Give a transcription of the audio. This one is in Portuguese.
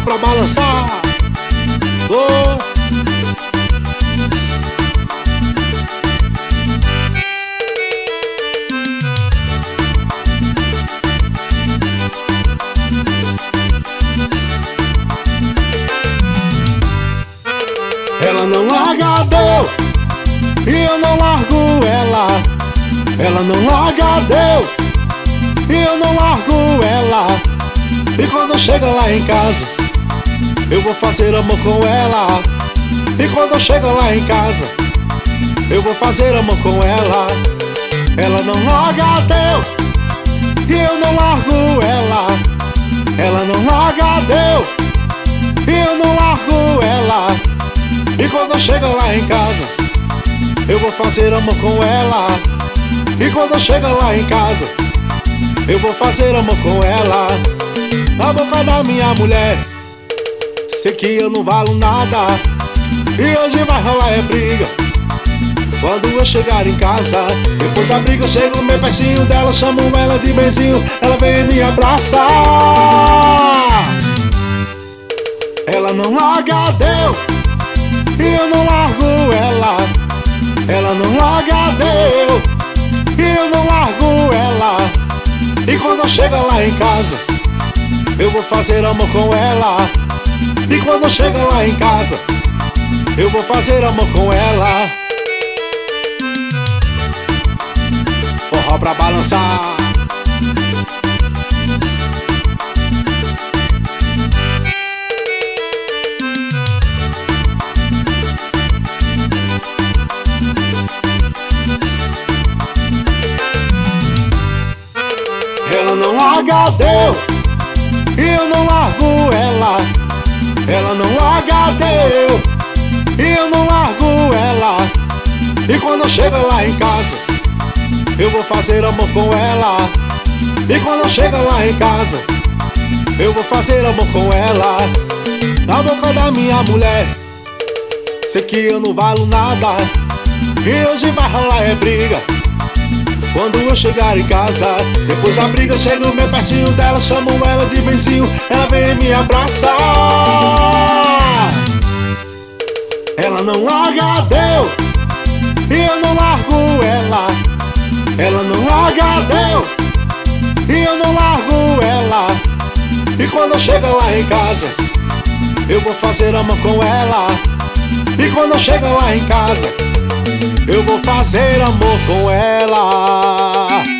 pra balançar. Oh. Ela não larga Deus e eu não largo ela. Ela não larga Deus e eu não largo ela. E quando chega lá em casa, eu vou fazer amor com ela. E quando chega lá em casa, eu vou fazer amor com ela. Ela não larga Deus e eu não largo ela. Ela não larga Deus e eu não largo ela. E quando chega lá em casa, eu vou fazer amor com ela. E quando chega lá em casa, eu vou fazer amor com ela. Na boca da minha mulher, sei que eu não valo nada. E hoje vai rolar é briga quando eu chegar em casa. Depois da briga eu chego meio pertinho dela, chamo ela de benzinho, ela vem e me abraça. Ela não larga Deus e eu não largo ela. Ela não larga Deus e eu não largo ela. E quando chega lá em casa, eu vou fazer amor com ela. E quando chega lá em casa, eu vou fazer amor com ela. Forró pra balançar. Ela não larga Deus e eu não largo ela. Ela não larga Deus e eu não largo ela. E quando chega lá em casa, eu vou fazer amor com ela. E quando chega lá em casa, eu vou fazer amor com ela. Na boca da minha mulher, sei que eu não valo nada. E hoje vai rolar é briga quando eu chegar em casa. Depois da briga eu chego meio pertinho dela, chamo ela de benzinho, ela vem e me abraça. Ela não larga Deus e eu não largo ela. Ela não larga Deus e eu não largo ela. E quando chega lá em casa, eu vou fazer amor com ela. E quando chega lá em casa, eu vou fazer amor com ela.